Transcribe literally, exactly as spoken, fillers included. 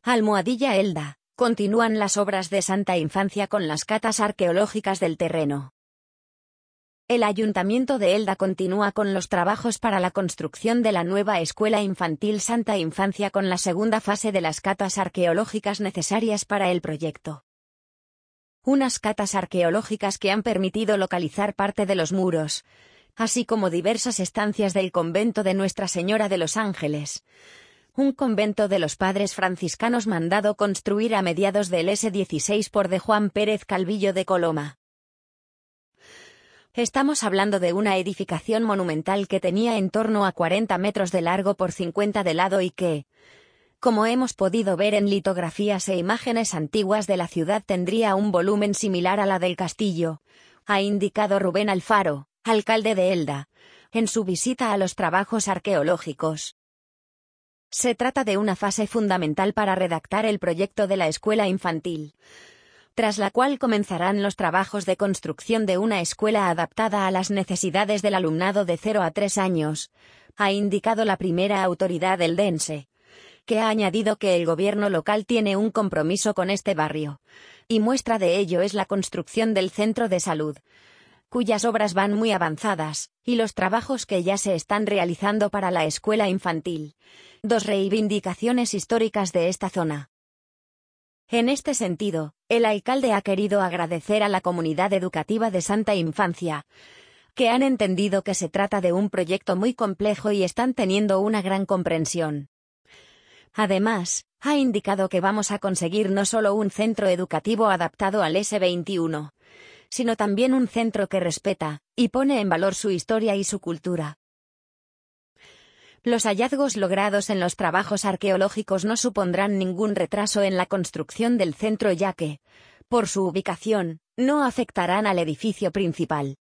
Almohadilla Elda. Continúan las obras de Santa Infancia con las catas arqueológicas del terreno. El Ayuntamiento de Elda continúa con los trabajos para la construcción de la nueva Escuela Infantil Santa Infancia con la segunda fase de las catas arqueológicas necesarias para el proyecto. Unas catas arqueológicas que han permitido localizar parte de los muros, así como diversas estancias del convento de Nuestra Señora de los Ángeles, un convento de los padres franciscanos mandado construir a mediados del siglo dieciséis por de Juan Pérez Calvillo de Coloma. Estamos hablando de una edificación monumental que tenía en torno a cuarenta metros de largo por cincuenta de lado y que, como hemos podido ver en litografías e imágenes antiguas de la ciudad, tendría un volumen similar a la del castillo, ha indicado Rubén Alfaro, alcalde de Elda, en su visita a los trabajos arqueológicos. Se trata de una fase fundamental para redactar el proyecto de la escuela infantil, tras la cual comenzarán los trabajos de construcción de una escuela adaptada a las necesidades del alumnado de cero a tres años, ha indicado la primera autoridad eldense, que ha añadido que el gobierno local tiene un compromiso con este barrio, y muestra de ello es la construcción del centro de salud, cuyas obras van muy avanzadas, y los trabajos que ya se están realizando para la escuela infantil, dos reivindicaciones históricas de esta zona. En este sentido, el alcalde ha querido agradecer a la comunidad educativa de Santa Infancia, que han entendido que se trata de un proyecto muy complejo y están teniendo una gran comprensión. Además, ha indicado que vamos a conseguir no solo un centro educativo adaptado al siglo veintiuno, sino también un centro que respeta y pone en valor su historia y su cultura. Los hallazgos logrados en los trabajos arqueológicos no supondrán ningún retraso en la construcción del centro ya que, por su ubicación, no afectarán al edificio principal.